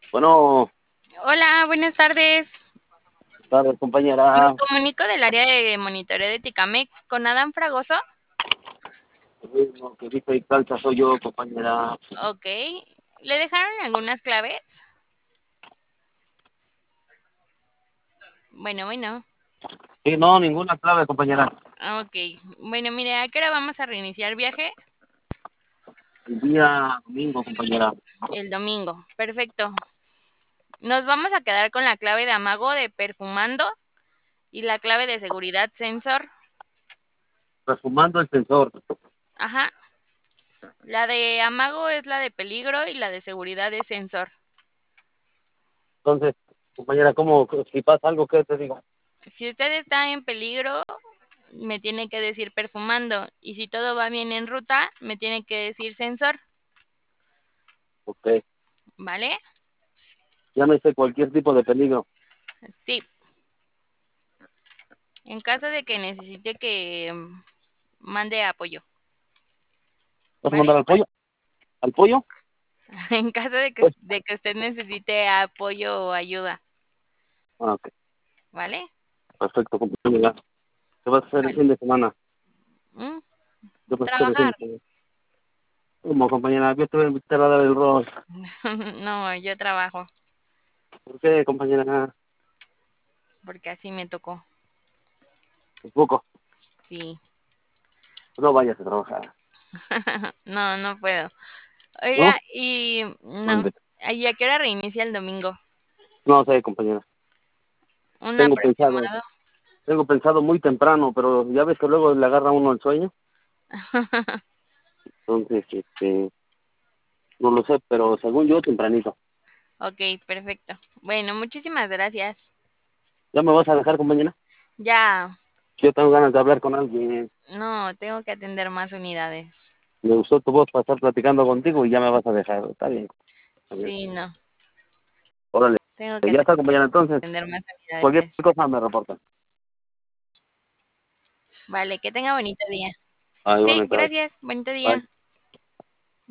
Bueno, Hola, buenas tardes. tardes, Me compañera. comunico del área de monitoreo de Ticamex con Adán Fragoso. Lo mismo que dice y calza soy yo, compañera. Ok. ¿Le dejaron algunas claves? Bueno. Sí, no, ninguna clave, compañera. Ok. Bueno, mire, ¿a qué hora vamos a reiniciar viaje? El día domingo, compañera. El domingo. Perfecto. Nos vamos a quedar con la clave de amago de perfumando y la clave de seguridad sensor. Perfumando el sensor. Ajá. La de amago es la de peligro y la de seguridad es sensor. Entonces, compañera, ¿cómo? Si pasa algo, ¿qué te digo? Si usted está en peligro, me tiene que decir perfumando. Y si todo va bien en ruta, me tiene que decir sensor, Ok. ¿vale? Llámese cualquier tipo de peligro. Sí. En caso de que necesite que mande apoyo, ¿Vas a ¿vale? mandar al pollo? ¿Al pollo? En caso Pues. de que usted necesite apoyo o ayuda, Ok, ¿vale? perfecto, compañera. ¿Qué vas a hacer el Vale. fin de semana? Mm, ¿Qué vas a hacer el fin Trabajar. de semana? ¿Cómo, compañera? Yo te voy a invitar a dar el rol. No, yo trabajo ¿Por qué, compañera? porque así me tocó. Un poco. Sí. No vayas a trabajar. No puedo. ¿No? Oiga, y no. Mande. ¿Y a qué hora reinicia el domingo? No sé, compañera. Un Tengo pensado. aproximado. Tengo pensado muy temprano, pero ya ves que luego le agarra a uno el sueño. Entonces, no lo sé, pero según yo, tempranito. Ok, perfecto. Bueno, muchísimas gracias. ¿Ya me vas a dejar, compañera? Ya, Yo tengo ganas de hablar con alguien. no, tengo que atender más unidades. Me gustó tu voz para estar platicando contigo y ya me vas a dejar. Está bien, compañera. Sí, no, Órale. tengo que Ya está, compañera. Entonces, atender más cualquier unidades. cosa me reporta. Vale, que tenga bonito día. Ahí, Sí, igualmente. gracias, bonito Bye. día.